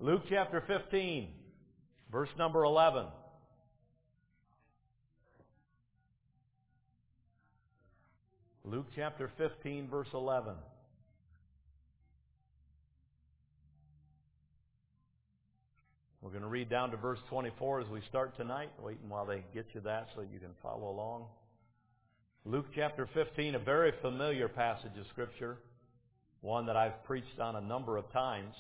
Luke chapter 15, verse number 11. Luke chapter 15, verse 11. We're going to read down to verse 24 as we start tonight, waiting while they get you that so you can follow along. Luke chapter 15, a very familiar passage of Scripture, one that I've preached on a number of times.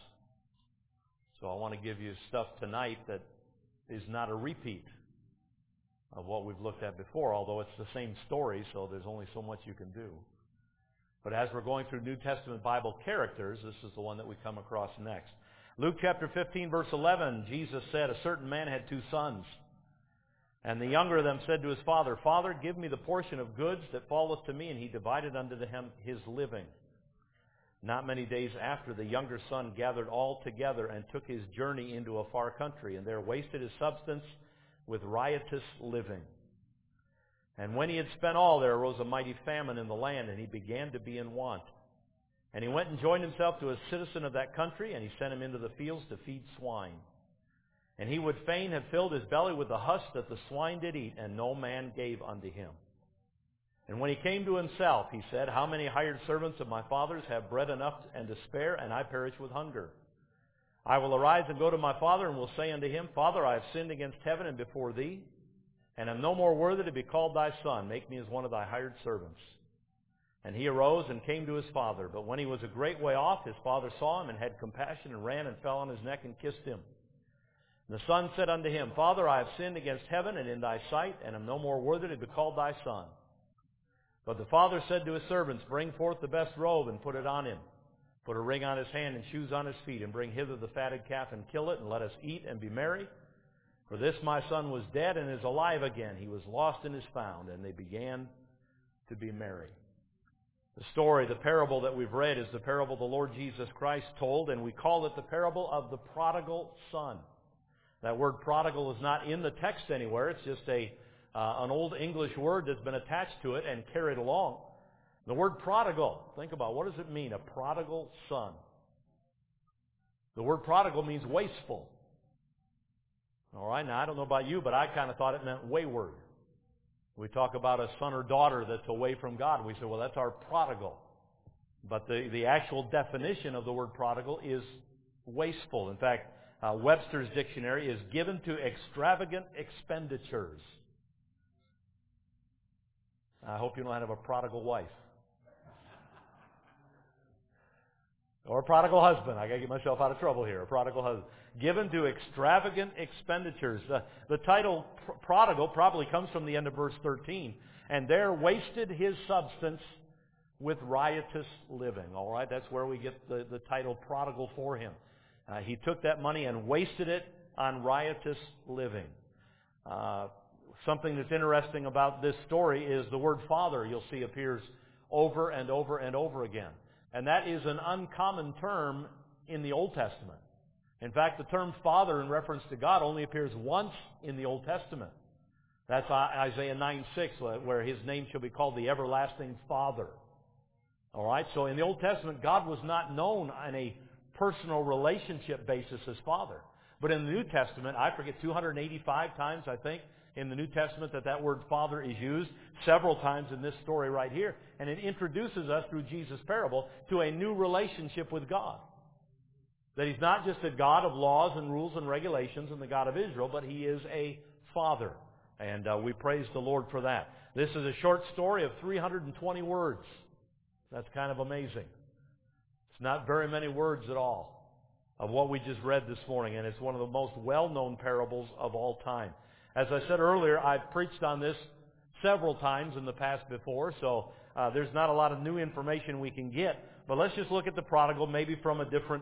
So I want to give you stuff tonight that is not a repeat of what we've looked at before, although it's the same story, so there's only so much you can do. But as we're going through New Testament Bible characters, this is the one that we come across next. Luke chapter 15, verse 11, Jesus said, "A certain man had 2 sons. And the younger of them said to his father, 'Father, give me the portion of goods that falleth to me.' And he divided unto him his living. Not many days after, the younger son gathered all together and took his journey into a far country, and there wasted his substance with riotous living. And when he had spent all, there arose a mighty famine in the land, and he began to be in want. And he went and joined himself to a citizen of that country, and he sent him into the fields to feed swine. And he would fain have filled his belly with the husk that the swine did eat, and no man gave unto him. And when he came to himself, he said, How many hired servants of my father's have bread enough and to spare, and I perish with hunger? I will arise and go to my father, and will say unto him, Father, I have sinned against heaven and before thee, and am no more worthy to be called thy son. Make me as one of thy hired servants. And he arose and came to his father. But when he was a great way off, his father saw him, and had compassion, and ran and fell on his neck and kissed him. And the son said unto him, Father, I have sinned against heaven and in thy sight, and am no more worthy to be called thy son. But the father said to his servants, Bring forth the best robe, and put it on him. Put a ring on his hand, and shoes on his feet, and bring hither the fatted calf, and kill it, and let us eat and be merry. For this my son was dead, and is alive again. He was lost, and is found. And they began to be merry." The story, the parable that we've read, is the parable the Lord Jesus Christ told, and we call it the parable of the prodigal son. That word prodigal is not in the text anywhere. It's just an old English word that's been attached to it and carried along. The word prodigal, think about, what does it mean, a prodigal son? The word prodigal means wasteful. All right, now I don't know about you, but I kind of thought it meant wayward. We talk about a son or daughter that's away from God. We say, well, that's our prodigal. But the actual definition of the word prodigal is wasteful. In fact, Webster's dictionary is given to extravagant expenditures. I hope you don't have a prodigal wife. Or a prodigal husband. I got to get myself out of trouble here. A prodigal husband. Given to extravagant expenditures. The title prodigal probably comes from the end of verse 13. And there wasted his substance with riotous living. All right, that's where we get the title prodigal for him. He took that money and wasted it on riotous living. Something that's interesting about this story is the word father, you'll see, appears over and over and over again. And that is an uncommon term in the Old Testament. In fact, the term father in reference to God only appears once in the Old Testament. That's Isaiah 9:6, where his name shall be called the everlasting Father. All right, so in the Old Testament, God was not known on a personal relationship basis as Father. But in the New Testament, I forget, 285 times, I think, in the New Testament that word Father is used, several times in this story right here. And it introduces us through Jesus' parable to a new relationship with God. That He's not just a God of laws and rules and regulations and the God of Israel, but He is a Father. And we praise the Lord for that. This is a short story of 320 words. That's kind of amazing. It's not very many words at all of what we just read this morning, and it's one of the most well-known parables of all time. As I said earlier, I've preached on this several times in the past before, so there's not a lot of new information we can get. But let's just look at the prodigal maybe from a different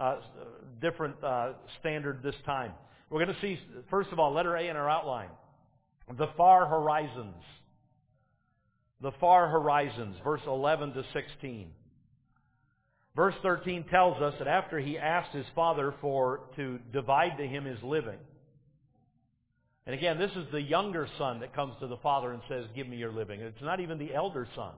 standard this time. We're going to see, first of all, letter A in our outline, the far horizons. The far horizons, verse 11 to 16. Verse 13 tells us that after he asked his father to divide to him his living. And again, this is the younger son that comes to the father and says, give me your living. It's not even the elder son.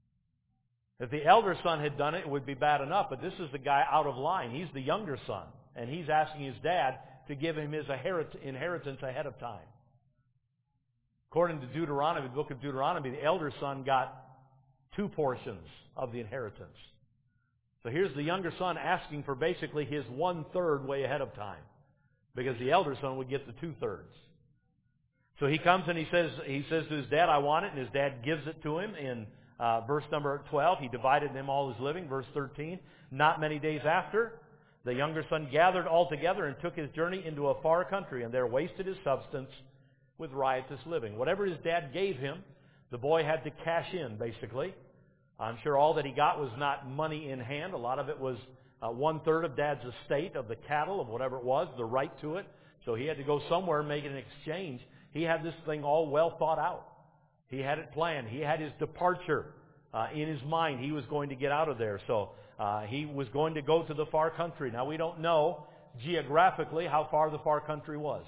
If the elder son had done it, it would be bad enough. But this is the guy out of line. He's the younger son. And he's asking his dad to give him his inheritance ahead of time. According to Deuteronomy, the book of Deuteronomy, the elder son got 2 portions of the inheritance. So here's the younger son asking for basically his 1/3 way ahead of time, because the elder son would get the 2/3. So he comes and he says to his dad, I want it, and his dad gives it to him in verse number 12. He divided him all his living. Verse 13, not many days after, the younger son gathered all together and took his journey into a far country, and there wasted his substance with riotous living. Whatever his dad gave him, the boy had to cash in, basically. I'm sure all that he got was not money in hand. A lot of it was 1/3 of Dad's estate, of the cattle, of whatever it was, the right to it. So he had to go somewhere and make an exchange. He had this thing all well thought out. He had it planned. He had his departure in his mind. He was going to get out of there. So he was going to go to the far country. Now, we don't know geographically how far the far country was.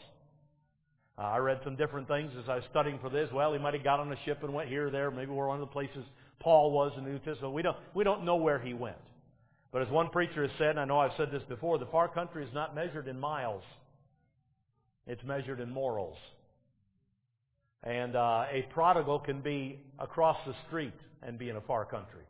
I read some different things as I was studying for this. Well, he might have got on a ship and went here or there. Maybe we're one of the places Paul was in the New Testament. We don't know where he went. But as one preacher has said, and I know I've said this before, the far country is not measured in miles. It's measured in morals. And a prodigal can be across the street and be in a far country.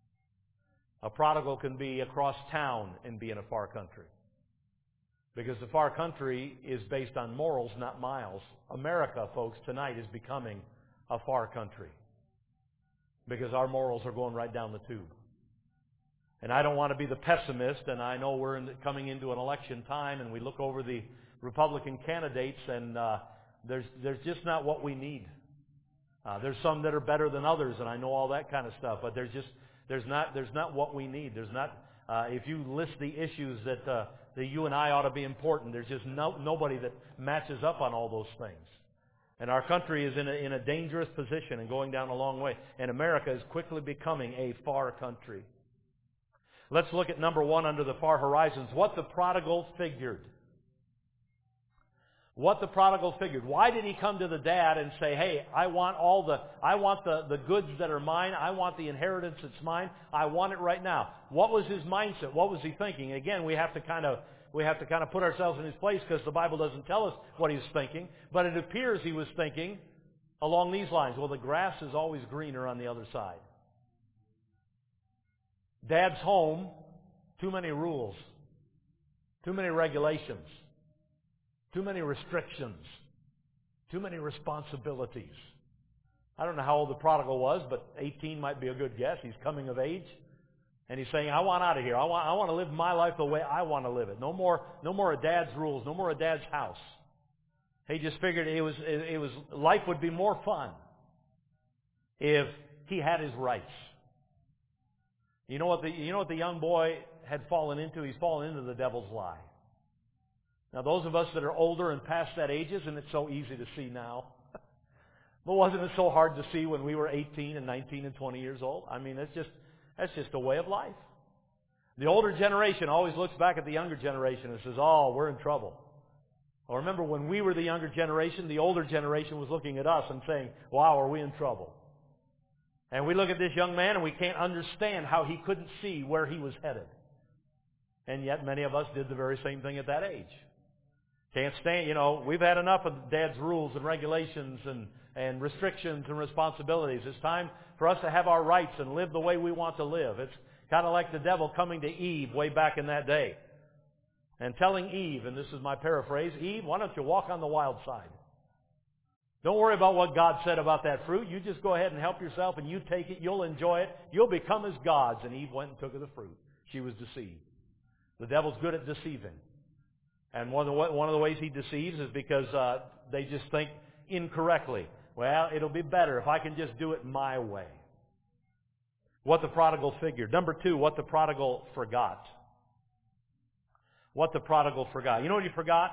A prodigal can be across town and be in a far country. Because the far country is based on morals, not miles. America, folks, tonight is becoming a far country. Because our morals are going right down the tube. And I don't want to be the pessimist, and I know we're coming into an election time, and we look over the Republican candidates, and there's just not what we need. There's some that are better than others, and I know all that kind of stuff, but there's not what we need. There's not. If you list the issues that you and I ought to be important, there's just nobody that matches up on all those things. And our country is in a dangerous position and going down a long way. And America is quickly becoming a far country. Let's look at number 1 under the far horizons. What the prodigal figured. What the prodigal figured. Why did he come to the dad and say, hey, I want the goods that are mine. I want the inheritance that's mine. I want it right now. What was his mindset? What was he thinking? Again, we have to kind of put ourselves in his place, because the Bible doesn't tell us what he was thinking. But it appears he was thinking along these lines. Well, the grass is always greener on the other side. Dad's home, too many rules, too many regulations, too many restrictions, too many responsibilities. I don't know how old the prodigal was, but 18 might be a good guess. He's coming of age. And he's saying, I want out of here. I want to live my life the way I want to live it. No more of Dad's rules. No more of Dad's house. He just figured life would be more fun if he had his rights. You know what the young boy had fallen into? He's fallen into the devil's lie. Now, those of us that are older and past that ages, and it's so easy to see now. But wasn't it so hard to see when we were 18 and 19 and 20 years old? I mean, that's just a way of life. The older generation always looks back at the younger generation and says, oh, we're in trouble. Well, remember, when we were the younger generation, the older generation was looking at us and saying, wow, are we in trouble? And we look at this young man and we can't understand how he couldn't see where he was headed. And yet many of us did the very same thing at that age. Can't stand, we've had enough of Dad's rules and regulations and restrictions and responsibilities. It's time for us to have our rights and live the way we want to live. It's kind of like the devil coming to Eve way back in that day and telling Eve, and this is my paraphrase, Eve, why don't you walk on the wild side? Don't worry about what God said about that fruit. You just go ahead and help yourself, and you take it. You'll enjoy it. You'll become as gods. And Eve went and took of the fruit. She was deceived. The devil's good at deceiving. And one of the ways he deceives is because they just think incorrectly. Well, it'll be better if I can just do it my way. What the prodigal figured. Number 2, what the prodigal forgot. What the prodigal forgot. You know what he forgot?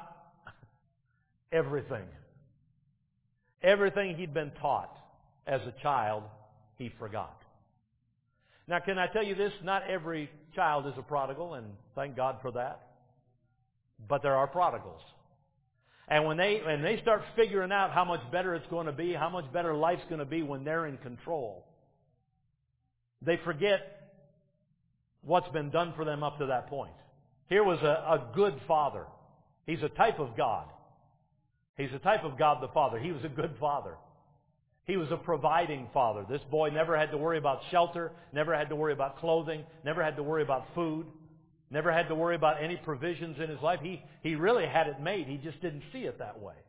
Everything. Everything he'd been taught as a child, he forgot. Now, can I tell you this? Not every child is a prodigal, and thank God for that. But there are prodigals. And when they start figuring out how much better it's going to be, how much better life's going to be when they're in control, they forget what's been done for them up to that point. Here was a good father. He's a type of God. He's a type of God the Father. He was a good father. He was a providing father. This boy never had to worry about shelter, never had to worry about clothing, never had to worry about food, never had to worry about any provisions in his life. He really had it made. He just didn't see it that way.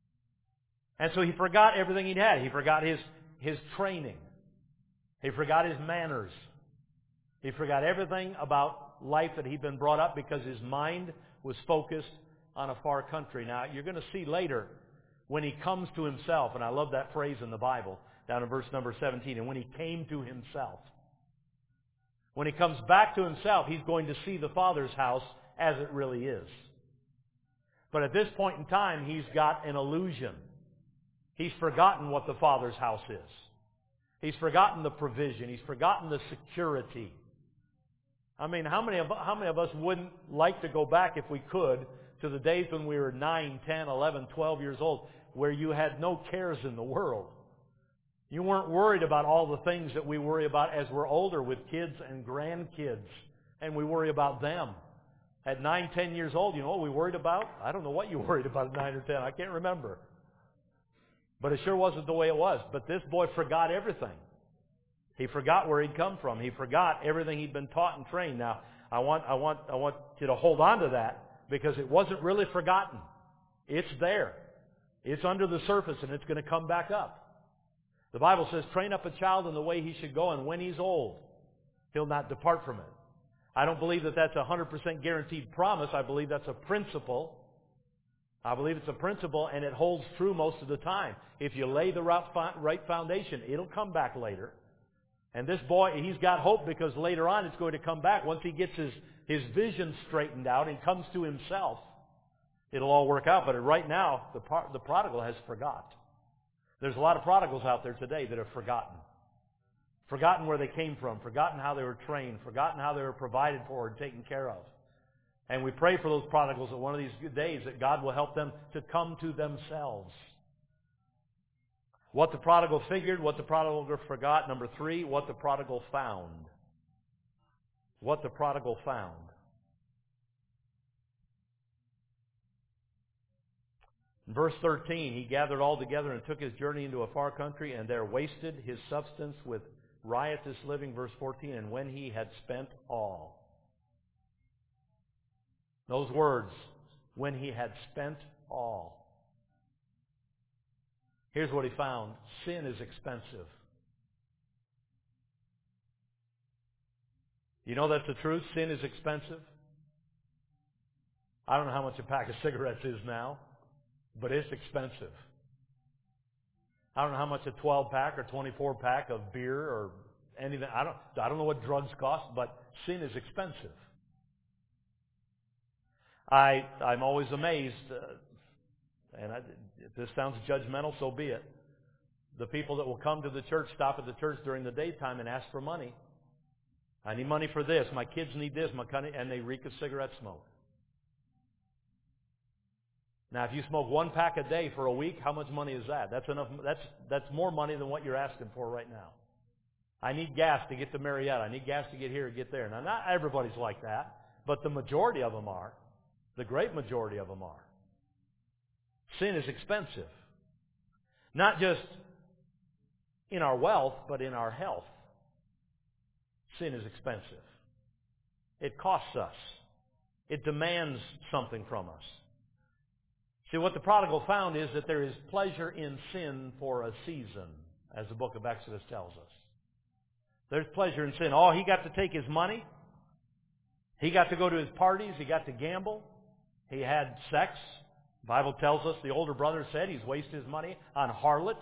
And so he forgot everything he'd had. He forgot his training. He forgot his manners. He forgot everything about life that he'd been brought up because his mind was focused on a far country. Now, you're going to see later when he comes to himself, and I love that phrase in the Bible, down in verse number 17, and when he came to himself. When he comes back to himself, he's going to see the Father's house as it really is. But at this point in time, he's got an illusion. He's forgotten what the Father's house is. He's forgotten the provision. He's forgotten the security. I mean, how many of us wouldn't like to go back, if we could, to the days when we were 9, 10, 11, 12 years old, where you had no cares in the world. You weren't worried about all the things that we worry about as we're older with kids and grandkids, and we worry about them. At 9, 10 years old, you know what we worried about? I don't know what you worried about at 9 or 10. I can't remember. But it sure wasn't the way it was. But this boy forgot everything. He forgot where he'd come from. He forgot everything he'd been taught and trained. Now, I want you to hold on to that, because it wasn't really forgotten. It's there. It's under the surface, and it's going to come back up. The Bible says, train up a child in the way he should go, and when he's old, he'll not depart from it. I don't believe that that's a 100% guaranteed promise. I believe that's a principle. I believe it's a principle, and it holds true most of the time. If you lay the right foundation, it'll come back later. And this boy, he's got hope, because later on it's going to come back. Once he gets his vision straightened out and comes to himself, it'll all work out. But right now, the prodigal has forgot. There's a lot of prodigals out there today that have forgotten. Forgotten where they came from, forgotten how they were trained, forgotten how they were provided for and taken care of. And we pray for those prodigals that one of these days that God will help them to come to themselves. What the prodigal figured, what the prodigal forgot. Number 3, what the prodigal found. What the prodigal found. In verse 13, he gathered all together and took his journey into a far country, and there wasted his substance with riotous living. Verse 14, and when he had spent all. Those words, when he had spent all. Here's what he found. Sin is expensive. You know that's the truth? Sin is expensive. I don't know how much a pack of cigarettes is now, but it's expensive. I don't know how much a 12-pack or 24-pack of beer or anything. I don't know what drugs cost, but sin is expensive. I'm always amazed, if this sounds judgmental, so be it. The people that will come to the church, stop at the church during the daytime and ask for money. I need money for this. My kids need this. And they reek of cigarette smoke. Now, if you smoke 1 pack a day for a week, how much money is that? That's enough. That's more money than what you're asking for right now. I need gas to get to Marietta. I need gas to get here and get there. Now, not everybody's like that, but the majority of them are. The great majority of them are. Sin is expensive. Not just in our wealth, but in our health. Sin is expensive. It costs us. It demands something from us. See, what the prodigal found is that there is pleasure in sin for a season, as the book of Exodus tells us. There's pleasure in sin. Oh, he got to take his money. He got to go to his parties. He got to gamble. He had sex. The Bible tells us, the older brother said, he's wasted his money on harlots.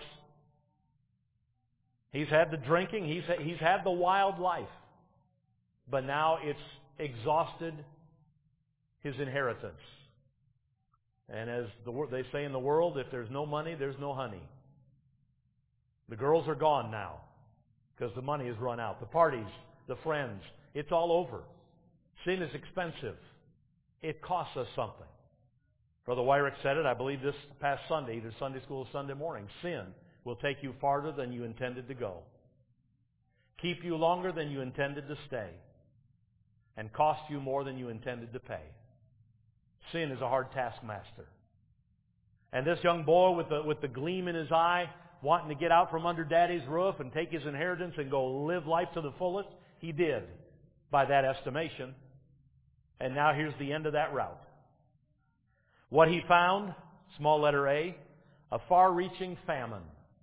He's had the drinking. He's had the wild life. But now it's exhausted his inheritance. And as they say in the world, if there's no money, there's no honey. The girls are gone now because the money has run out. The parties, the friends, it's all over. Sin is expensive. It costs us something. Brother Wyrick said it, I believe this past Sunday, either Sunday school or Sunday morning. Sin will take you farther than you intended to go. Keep you longer than you intended to stay. and cost you more than you intended to pay. Sin is a hard taskmaster. And this young boy with the gleam in his eye, wanting to get out from under Daddy's roof and take his inheritance and go live life to the fullest, he did, by that estimation. And now here's the end of that route. What he found, small letter A, a far-reaching famine.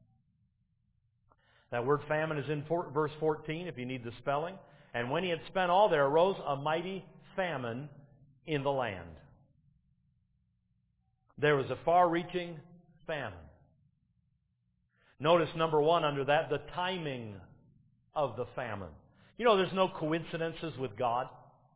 That word famine is in verse 14, if you need the spelling. And when he had spent all, there arose a mighty famine in the land. There was a far-reaching famine. Notice, number one, under that, the timing of the famine. You know, there's no coincidences with God.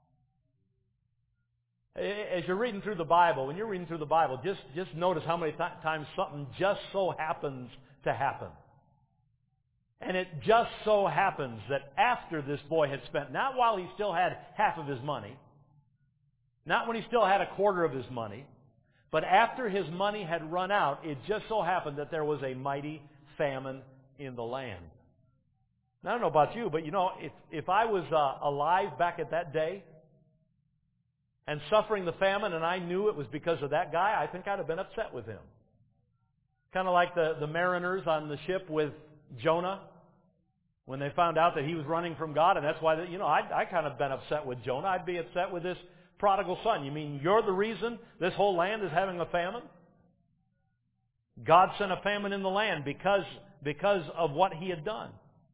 As you're reading through the Bible, when you're reading through the Bible, just notice how many times something just so happens to happen. And it just so happens that after this boy had spent, not while he still had half of his money, not when he still had a quarter of his money, but after his money had run out, it just so happened that there was a mighty famine in the land. Now, I don't know about you, but you know, if I was alive back at that day and suffering the famine and I knew it was because of that guy, I think I'd have been upset with him. Kind of like the mariners on the ship with Jonah when they found out that he was running from God, and that's why, I kind of been upset with Jonah. I'd be upset with this prodigal son. You mean you're the reason this whole land is having a famine? God sent a famine in the land because of what he had done.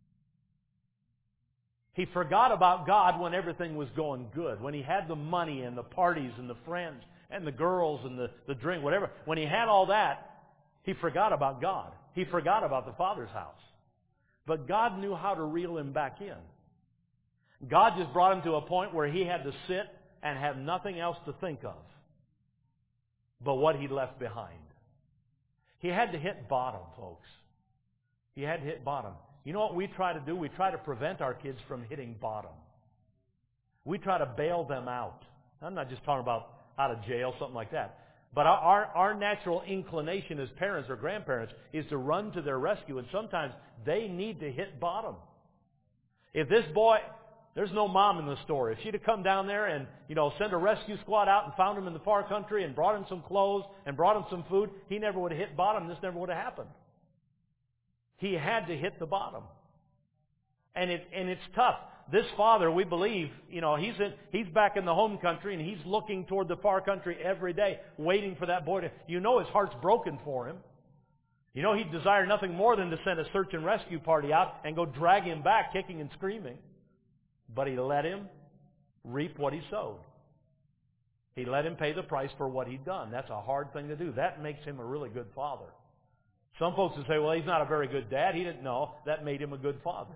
He forgot about God when everything was going good, when he had the money and the parties and the friends and the girls and the drink, whatever. When he had all that, he forgot about God. He forgot about the Father's house. But God knew how to reel him back in. God just brought him to a point where he had to sit and have nothing else to think of but what he left behind. He had to hit bottom, folks. He had to hit bottom. You know what we try to do? We try to prevent our kids from hitting bottom. We try to bail them out. I'm not just talking about out of jail, something like that. But our natural inclination as parents or grandparents is to run to their rescue, and sometimes they need to hit bottom. If this boy, there's no mom in the story. If she'd have come down there and, sent a rescue squad out and found him in the far country and brought him some clothes and brought him some food, he never would have hit bottom. This never would have happened. He had to hit the bottom. And it's tough. This father, we believe, he's back in the home country and he's looking toward the far country every day, waiting for that boy to, his heart's broken for him. He'd desire nothing more than to send a search and rescue party out and go drag him back, kicking and screaming. But he let him reap what he sowed. He let him pay the price for what he'd done. That's a hard thing to do. That makes him a really good father. Some folks would say, well, he's not a very good dad. He didn't know. That made him a good father.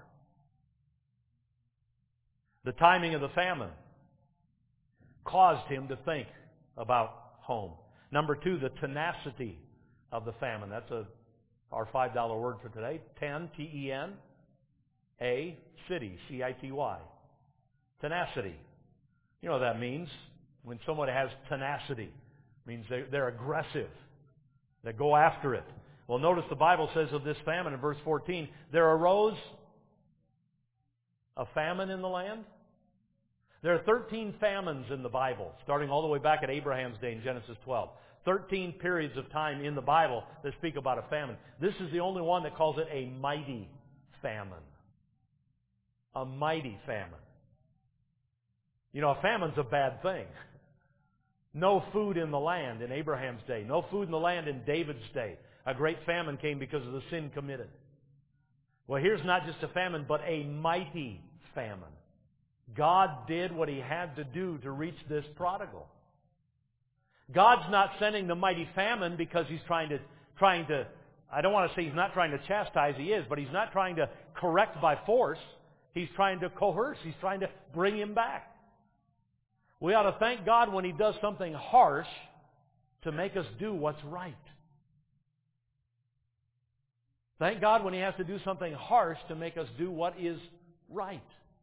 The timing of the famine caused him to think about home. Number two, the tenacity of the famine. That's our $5 word for today. Ten, T-E-N, city, C-I-T-Y. Tenacity. You know what that means? When someone has tenacity, it means they're aggressive. They go after it. Well, notice the Bible says of this famine in verse 14, there arose a famine in the land. There are 13 famines in the Bible, starting all the way back at Abraham's day in Genesis 12. 13 periods of time in the Bible that speak about a famine. This is the only one that calls it a mighty famine. A mighty famine. A famine's a bad thing. No food in the land in Abraham's day. No food in the land in David's day. A great famine came because of the sin committed. Well, here's not just a famine, but a mighty famine. God did what he had to do to reach this prodigal. God's not sending the mighty famine because he's trying to, I don't want to say he's not trying to chastise, he is, but he's not trying to correct by force. He's trying to coerce. He's trying to bring him back. We ought to thank God when he does something harsh to make us do what's right. Thank God when he has to do something harsh to make us do what is right.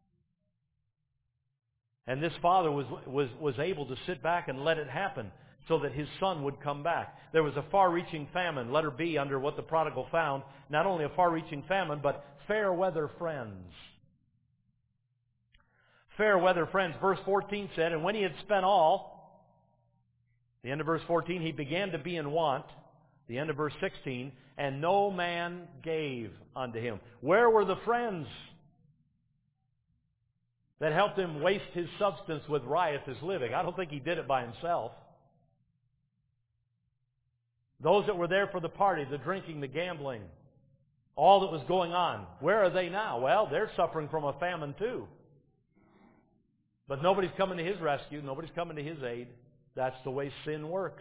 And this father was able to sit back and let it happen so that his son would come back. There was a far-reaching famine, letter B, under what the prodigal found. Not only a far-reaching famine, but fair weather friends. Fair weather friends. Verse 14 said, and when he had spent all, the end of verse 14, he began to be in want. The end of verse 16, and no man gave unto him. Where were the friends that helped him waste his substance with riotous living? I don't think he did it by himself. Those that were there for the party, the drinking, the gambling, all that was going on, where are they now? Well, they're suffering from a famine too. But nobody's coming to his rescue. Nobody's coming to his aid. That's the way sin works.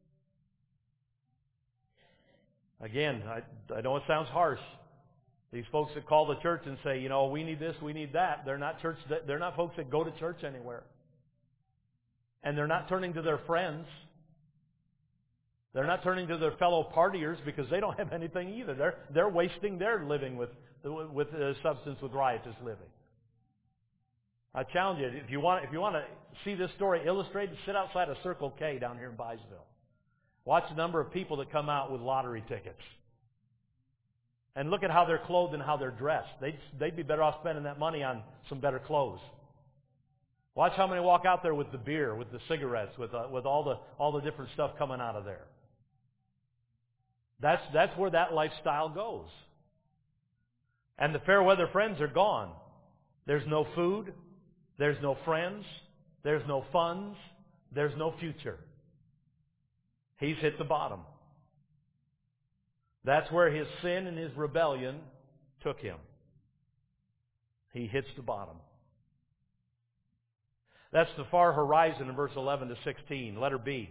Again, I know it sounds harsh. These folks that call the church and say, we need this, we need that. They're not church. They're not folks that go to church anywhere. And they're not turning to their friends. They're not turning to their fellow partiers because they don't have anything either. They're wasting their living with substance with riotous living. I challenge you, if you want to see this story illustrated, sit outside of Circle K down here in Byesville. Watch the number of people that come out with lottery tickets. And look at how they're clothed and how they're dressed. They'd be better off spending that money on some better clothes. Watch how many walk out there with the beer, with the cigarettes, with all the different stuff coming out of there. That's where that lifestyle goes. And the fair weather friends are gone. There's no food. There's no friends. There's no funds. There's no future. He's hit the bottom. That's where his sin and his rebellion took him. He hits the bottom. That's the far horizon in verse 11 to 16. Letter B.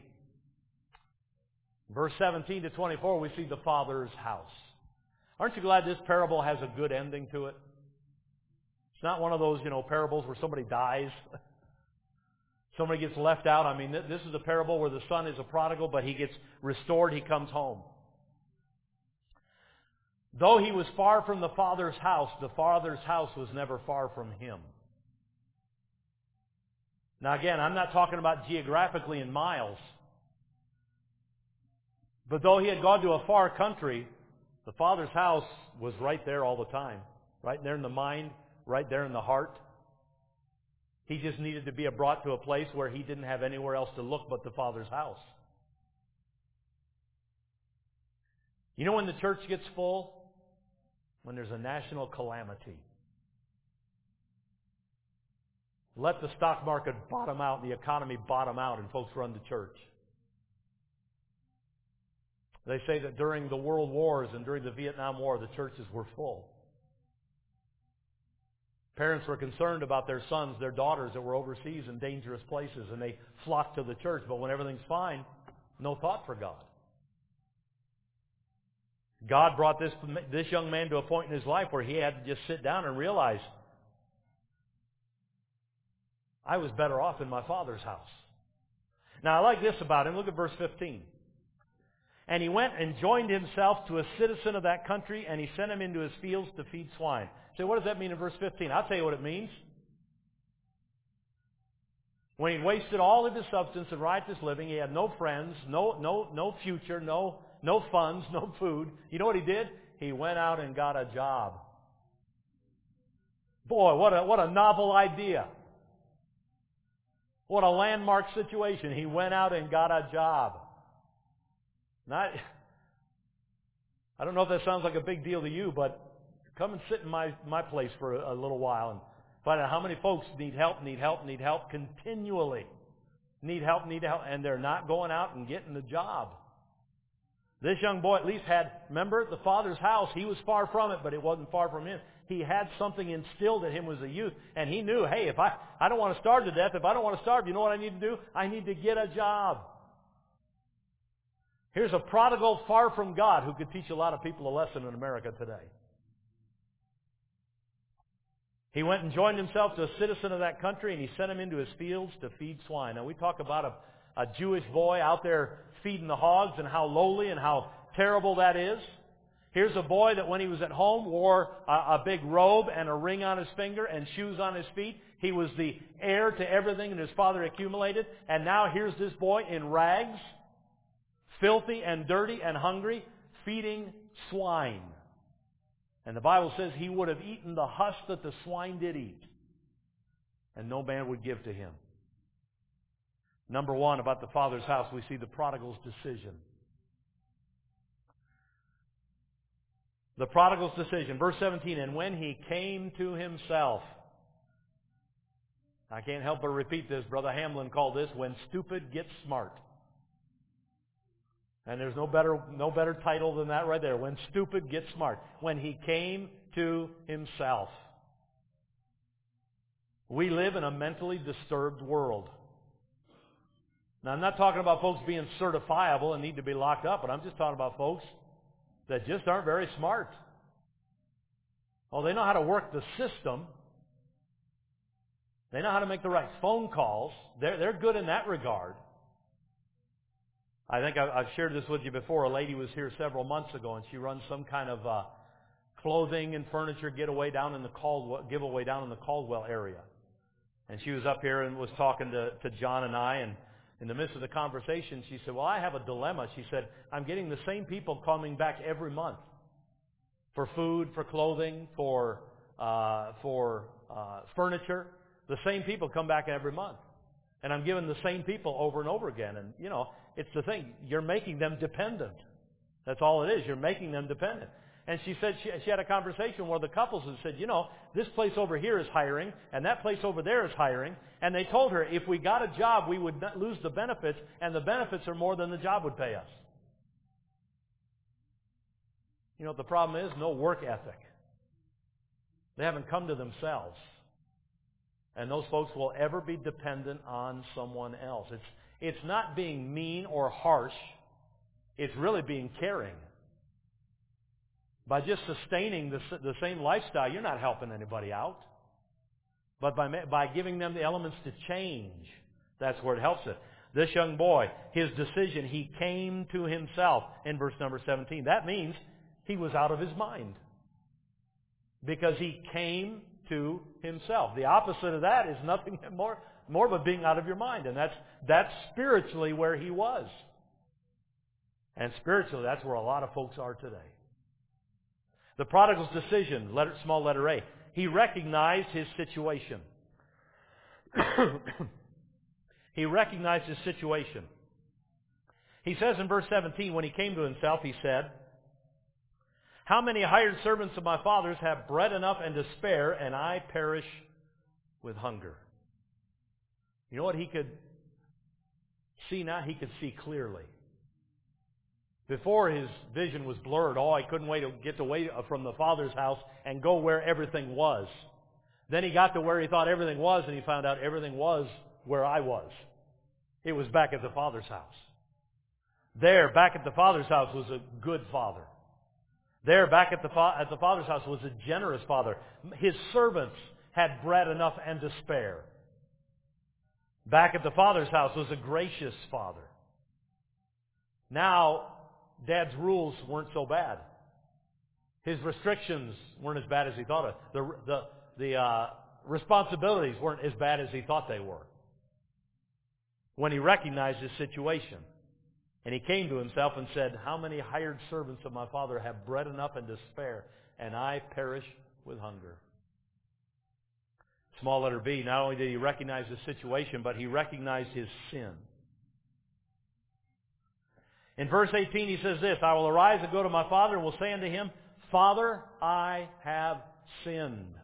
Verse 17 to 24, we see the Father's house. Aren't you glad this parable has a good ending to it? It's not one of those, parables where somebody dies. Somebody gets left out. I mean, this is a parable where the son is a prodigal, but he gets restored. He comes home. Though he was far from the Father's house was never far from him. Now again, I'm not talking about geographically in miles. But though he had gone to a far country, the Father's house was right there all the time. Right there in the mind, right there in the heart. He just needed to be brought to a place where he didn't have anywhere else to look but the Father's house. You know when the church gets full? When there's a national calamity. Let the stock market bottom out and the economy bottom out and folks run to church. They say that during the world wars and during the Vietnam War, the churches were full. Parents were concerned about their sons, their daughters that were overseas in dangerous places, and they flocked to the church. But when everything's fine, no thought for God. God brought this young man to a point in his life where he had to just sit down and realize, I was better off in my Father's house. Now, I like this about him. Look at verse 15. And he went and joined himself to a citizen of that country, and he sent him into his fields to feed swine. So what does that mean in verse 15? I'll tell you what it means. When he wasted all of his substance in riotous living, he had no friends, no future, no funds, no food. You know what he did? He went out and got a job. Boy, what a novel idea. What a landmark situation. He went out and got a job. I don't know if that sounds like a big deal to you, but come and sit in my place for a little while and find out how many folks need help continually. Need help, and they're not going out and getting the job. This young boy at least had, remember, the Father's house. He was far from it, but it wasn't far from him. He had something instilled in him as a youth, and he knew, hey, if I don't want to starve to death, if I don't want to starve, you know what I need to do? I need to get a job. Here's a prodigal far from God who could teach a lot of people a lesson in America today. He went and joined himself to a citizen of that country, and he sent him into his fields to feed swine. Now, we talk about a Jewish boy out there feeding the hogs and how lowly and how terrible that is. Here's a boy that when he was at home wore a big robe and a ring on his finger and shoes on his feet. He was the heir to everything that his father accumulated. And now here's this boy in rags, filthy and dirty and hungry, feeding swine. And the Bible says he would have eaten the husk that the swine did eat. and no man would give to him. Number one, about the Father's house, we see the prodigal's decision. The prodigal's decision. Verse 17, and when he came to himself. I can't help but repeat this. Brother Hamlin called this, when stupid gets smart. And there's no better title than that right there. When stupid gets smart. When he came to himself. We live in a mentally disturbed world. Now, I'm not talking about folks being certifiable and need to be locked up, but I'm just talking about folks that just aren't very smart. Oh, they know how to work the system. They know how to make the right phone calls. They're good in that regard. I think I've shared this with you before. A lady was here several months ago, and she runs some kind of clothing and furniture giveaway down in the Caldwell area. And she was up here and was talking to John and I, and in the midst of the conversation, she said, well, I have a dilemma. She said, I'm getting the same people coming back every month for food, for clothing, for furniture. The same people come back every month. And I'm giving the same people over and over again. And, you know, it's the thing. You're making them dependent. That's all it is. You're making them dependent. And she said she had a conversation where the couples had said, you know, this place over here is hiring, and that place over there is hiring. And they told her if we got a job, we would not lose the benefits, and the benefits are more than the job would pay us. You know what the problem is? No work ethic. They haven't come to themselves. And those folks will ever be dependent on someone else. It's not being mean or harsh. It's really being caring. By just sustaining the same lifestyle, you're not helping anybody out. But by giving them the elements to change, that's where it helps it. This young boy, his decision, he came to himself in verse number 17. That means he was out of his mind. Because he came to himself. The opposite of that is nothing more but being out of your mind. And that's spiritually where he was. And spiritually, that's where a lot of folks are today. The prodigal's decision, small letter A, he recognized his situation. He recognized his situation. He says in verse 17, when he came to himself, he said, how many hired servants of my father's have bread enough and to spare, and I perish with hunger? You know what he could see now? He could see clearly. Before, his vision was blurred. Oh, I couldn't wait to get away from the Father's house and go where everything was. Then he got to where he thought everything was, and he found out everything was where I was. It was back at the Father's house. There, back at the Father's house, was a good Father. There, back at the Father's house, was a generous Father. His servants had bread enough and to spare. Back at the Father's house was a gracious Father. Now, Dad's rules weren't so bad. His restrictions weren't as bad as he thought. The responsibilities weren't as bad as he thought they were. When he recognized his situation, and he came to himself and said, how many hired servants of my father have bread enough and to spare, and I perish with hunger? Small letter B, not only did he recognize his situation, but he recognized his sin. In verse 18 he says this, I will arise and go to my father and will say unto him, Father, I have sinned.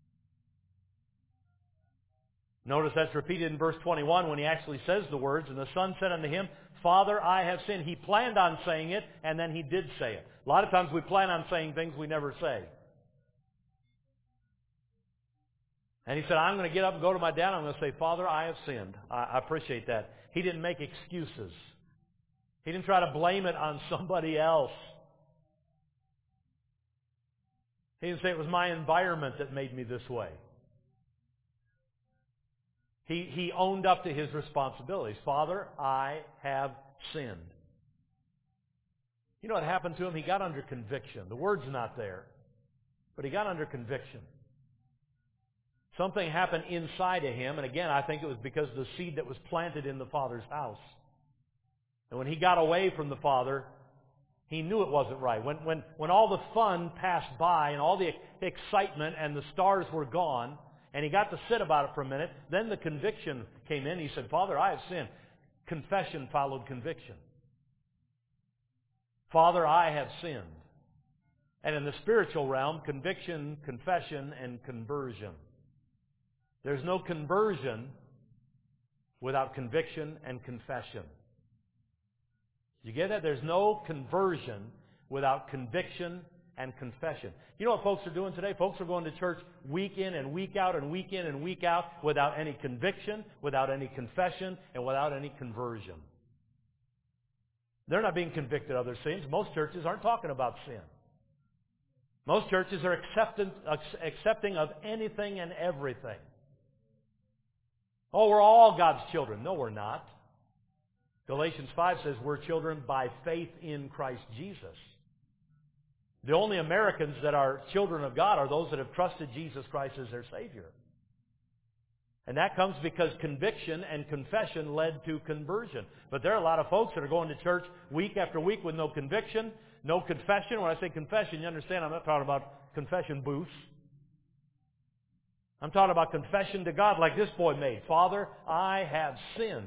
Notice that's repeated in verse 21 when he actually says the words, and the son said unto him, Father, I have sinned. He planned on saying it, and then he did say it. A lot of times we plan on saying things we never say. And he said, I'm going to get up and go to my dad, and I'm going to say, Father, I have sinned. I appreciate that. He didn't make excuses. He didn't try to blame it on somebody else. He didn't say it was my environment that made me this way. He owned up to his responsibilities. Father, I have sinned. You know what happened to him? He got under conviction. The word's not there, but he got under conviction. Something happened inside of him, and again, I think it was because of the seed that was planted in the Father's house. And when he got away from the Father, he knew it wasn't right. When all the fun passed by and all the excitement and the stars were gone, And he got to sit about it for a minute. Then the conviction came in. He said, Father, I have sinned. Confession followed conviction. Father, I have sinned. And in the spiritual realm, conviction, confession, and conversion. There's no conversion without conviction and confession. You get that? There's no conversion without conviction and confession. You know what folks are doing today? Folks are going to church week in and week out and week in and week out without any conviction, without any confession, and without any conversion. They're not being convicted of their sins. Most churches aren't talking about sin. Most churches are accepting of anything and everything. Oh, we're all God's children. No, we're not. Galatians 5 says we're children by faith in Christ Jesus. The only Americans that are children of God are those that have trusted Jesus Christ as their Savior. And that comes because conviction and confession led to conversion. But there are a lot of folks that are going to church week after week with no conviction, no confession. When I say confession, you understand I'm not talking about confession booths. I'm talking about confession to God like this boy made. Father, I have sinned.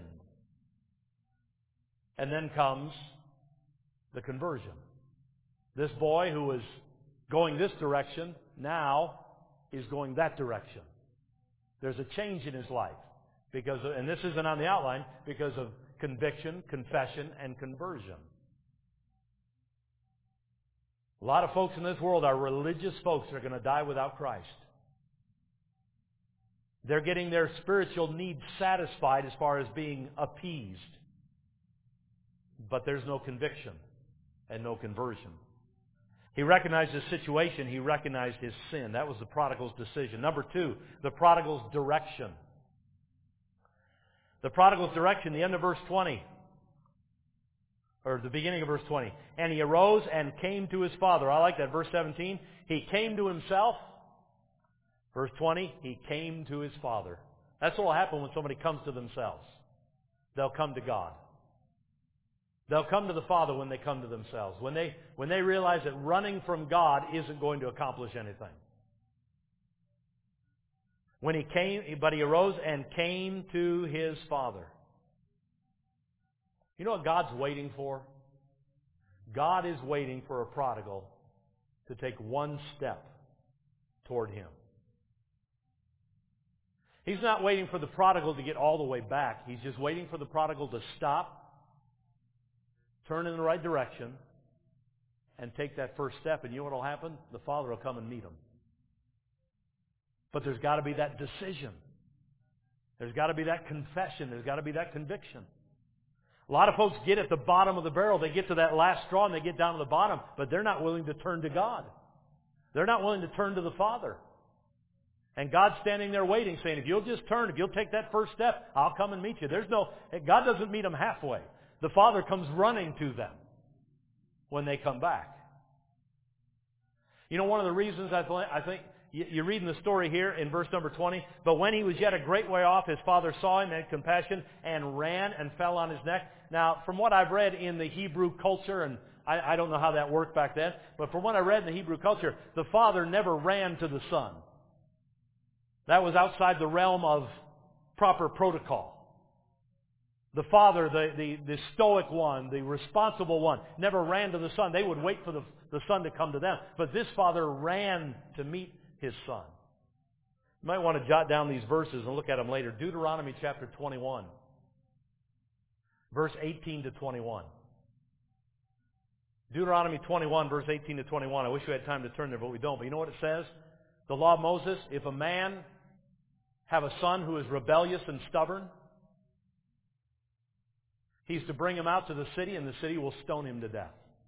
And then comes the conversion. This boy who was going this direction now is going that direction. There's a change in his life. And this isn't on the outline, because of conviction, confession, and conversion. A lot of folks in this world are religious folks that are going to die without Christ. They're getting their spiritual needs satisfied as far as being appeased. But there's no conviction and no conversion. He recognized his situation. He recognized his sin. That was the prodigal's decision. Number 2, the prodigal's direction. The prodigal's direction, the end of verse 20. Or the beginning of verse 20. And he arose and came to his father. I like that. Verse 17. He came to himself. Verse 20. He came to his father. That's what will happen when somebody comes to themselves. They'll come to God. They'll come to the Father when they come to themselves. When they realize that running from God isn't going to accomplish anything. But he arose and came to his father. You know what God's waiting for? God is waiting for a prodigal to take one step toward Him. He's not waiting for the prodigal to get all the way back. He's just waiting for the prodigal to stop, turn in the right direction, and take that first step. And you know what will happen? The Father will come and meet him. But there's got to be that decision. There's got to be that confession. There's got to be that conviction. A lot of folks get at the bottom of the barrel. They get to that last straw and they get down to the bottom, but they're not willing to turn to God. They're not willing to turn to the Father. And God's standing there waiting, saying, if you'll just turn, if you'll take that first step, I'll come and meet you. God doesn't meet them halfway. The Father comes running to them when they come back. You know, one of the reasons I think you're reading the story here in verse number 20. But when he was yet a great way off, his father saw him and had compassion and ran and fell on his neck. Now, from what I've read in the Hebrew culture, and I don't know how that worked back then, but from what I read in the Hebrew culture, the father never ran to the son. That was outside the realm of proper protocol. The father, the stoic one, the responsible one, never ran to the son. They would wait for the son to come to them. But this father ran to meet his son. You might want to jot down these verses and look at them later. Deuteronomy chapter 21, verse 18 to 21. Deuteronomy 21, verse 18 to 21. I wish we had time to turn there, but we don't. But you know what it says? The law of Moses, if a man have a son who is rebellious and stubborn, he's to bring him out to the city, and the city will stone him to death.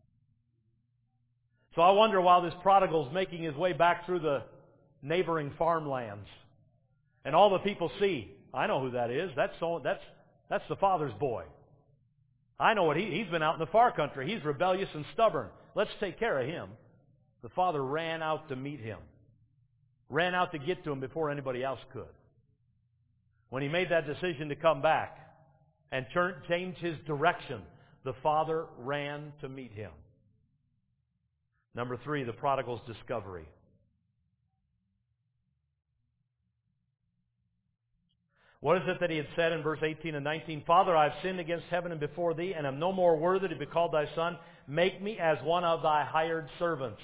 So I wonder, while this prodigal's making his way back through the neighboring farmlands, and all the people see, I know who that is. That's the father's boy. I know what he's been out in the far country. He's rebellious and stubborn. Let's take care of him. The father ran out to meet him. Ran out to get to him before anybody else could. When he made that decision to come back and change his direction, the father ran to meet him. Number 3, the prodigal's discovery. What is it that he had said in verse 18 and 19? Father, I have sinned against heaven and before thee, and am no more worthy to be called thy son. Make me as one of thy hired servants.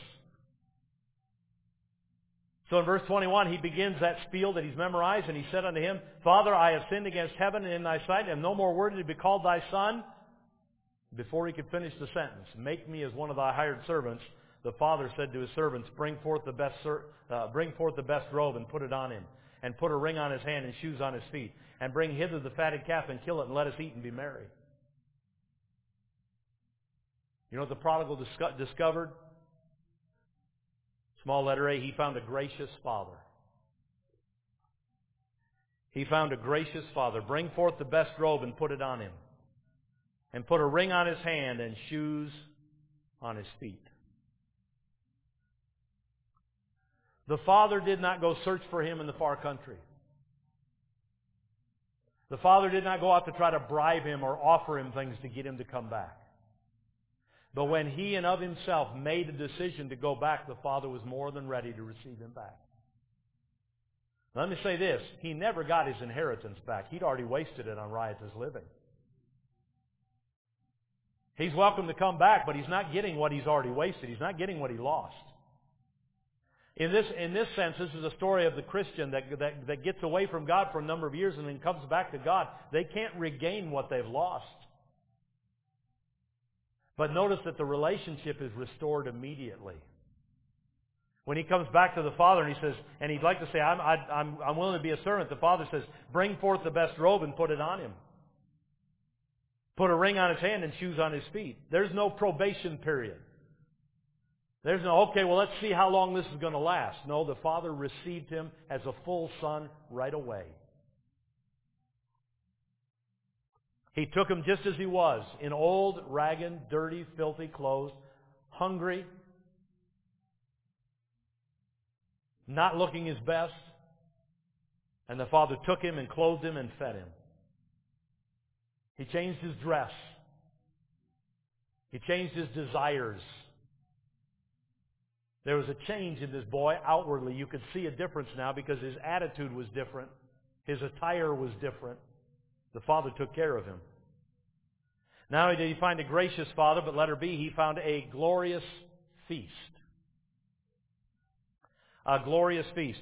So in verse 21, he begins that spiel that he's memorized, and he said unto him, Father, I have sinned against heaven and in thy sight, and am no more worthy to be called thy son. Before he could finish the sentence, make me as one of thy hired servants, the father said to his servants, bring forth the best robe and put it on him, and put a ring on his hand and shoes on his feet, and bring hither the fatted calf and kill it, and let us eat and be merry. You know what the prodigal discovered? Small letter A, he found a gracious father. He found a gracious father. Bring forth the best robe and put it on him, and put a ring on his hand and shoes on his feet. The father did not go search for him in the far country. The father did not go out to try to bribe him or offer him things to get him to come back. But when he and of himself made a decision to go back, the father was more than ready to receive him back. Let me say this, he never got his inheritance back. He'd already wasted it on riotous living. He's welcome to come back, but he's not getting what he's already wasted. He's not getting what he lost. In this sense, this is a story of the Christian that gets away from God for a number of years and then comes back to God. They can't regain what they've lost. But notice that the relationship is restored immediately. When he comes back to the father and he says, and he'd like to say, I'm willing to be a servant, the father says, bring forth the best robe and put it on him. Put a ring on his hand and shoes on his feet. There's no probation period. There's no, okay, well, let's see how long this is going to last. No, the father received him as a full son right away. He took him just as he was, in old, ragged, dirty, filthy clothes, hungry, not looking his best. And the father took him and clothed him and fed him. He changed his dress. He changed his desires. There was a change in this boy outwardly. You could see a difference now because his attitude was different. His attire was different. The father took care of him. Not only did he find a gracious father, but letter B, he found a glorious feast. A glorious feast.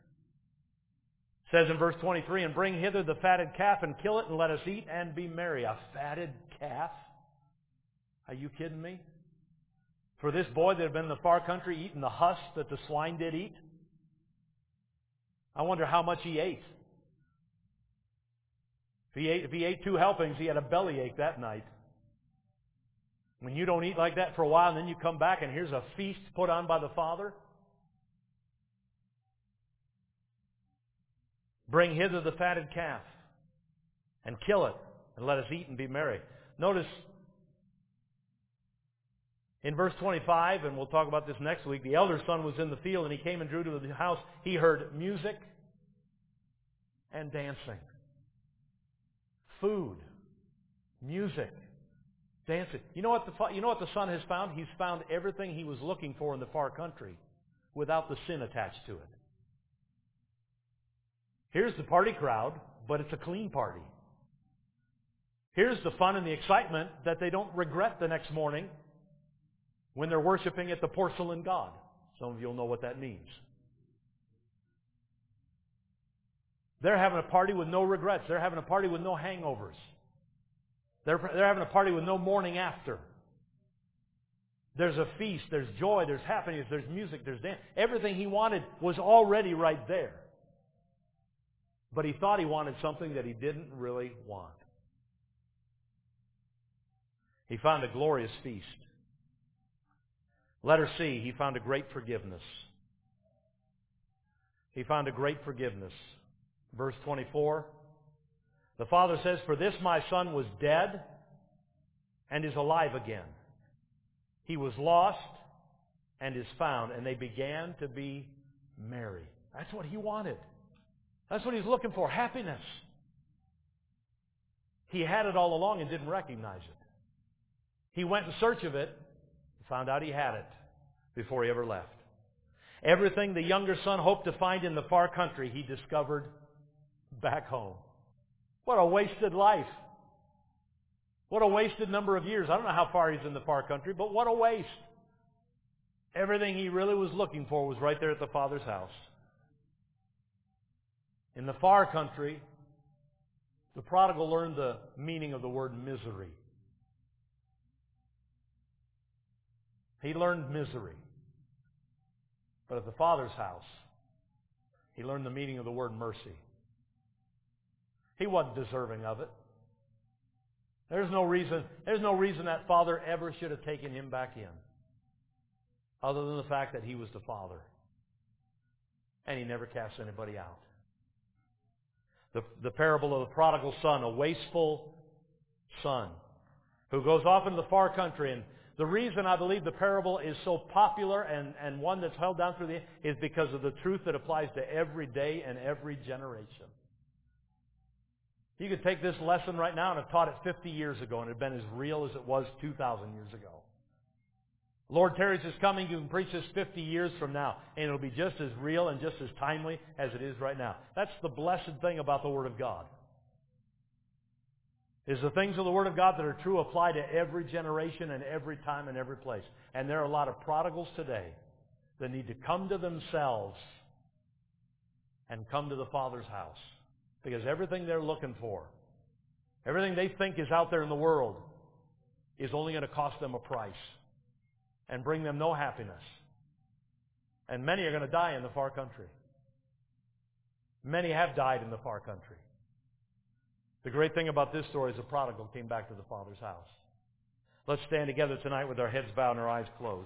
It says in verse 23, and bring hither the fatted calf and kill it and let us eat and be merry. A fatted calf? Are you kidding me? For this boy that had been in the far country eating the husk that the swine did eat? I wonder how much he ate. If he ate 2 helpings, he had a bellyache that night. When you don't eat like that for a while and then you come back and here's a feast put on by the Father. Bring hither the fatted calf and kill it and let us eat and be merry. Notice in verse 25, and we'll talk about this next week, the elder son was in the field and he came and drew to the house. He heard music and dancing. Food, music, dancing. You know what the son has found? He's found everything he was looking for in the far country without the sin attached to it. Here's the party crowd, but it's a clean party. Here's the fun and the excitement that they don't regret the next morning when they're worshiping at the porcelain god. Some of you will know what that means. They're having a party with no regrets. They're having a party with no hangovers. They're having a party with no morning after. There's a feast, there's joy, there's happiness, there's music, there's dance. Everything he wanted was already right there. But he thought he wanted something that he didn't really want. He found a glorious feast. Letter C, he found a great forgiveness. He found a great forgiveness. Verse 24, the father says, for this my son was dead and is alive again. He was lost and is found. And they began to be merry. That's what he wanted. That's what he's looking for, happiness. He had it all along and didn't recognize it. He went in search of it and found out he had it before he ever left. Everything the younger son hoped to find in the far country, he discovered back home. What a wasted life. What a wasted number of years. I don't know how far he's in the far country, but what a waste. Everything he really was looking for was right there at the Father's house. In the far country, the prodigal learned the meaning of the word misery. He learned misery. But at the Father's house, he learned the meaning of the word mercy. He wasn't deserving of it. There's no reason that Father ever should have taken him back in, other than the fact that he was the Father. And he never cast anybody out. The parable of the prodigal son, a wasteful son who goes off into the far country. And the reason I believe the parable is so popular and one that's held down through the is because of the truth that applies to every day and every generation. You could take this lesson right now and have taught it 50 years ago and it had been as real as it was 2,000 years ago. Lord tarries is coming. You can preach this 50 years from now, and it'll be just as real and just as timely as it is right now. That's the blessed thing about the Word of God. Is the things of the Word of God that are true apply to every generation and every time and every place. And there are a lot of prodigals today that need to come to themselves and come to the Father's house. Because everything they're looking for, everything they think is out there in the world, is only going to cost them a price and bring them no happiness. And many are going to die in the far country. Many have died in the far country. The great thing about this story is the prodigal came back to the Father's house. Let's stand together tonight with our heads bowed and our eyes closed.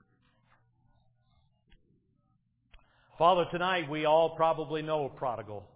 Father, tonight we all probably know a prodigal.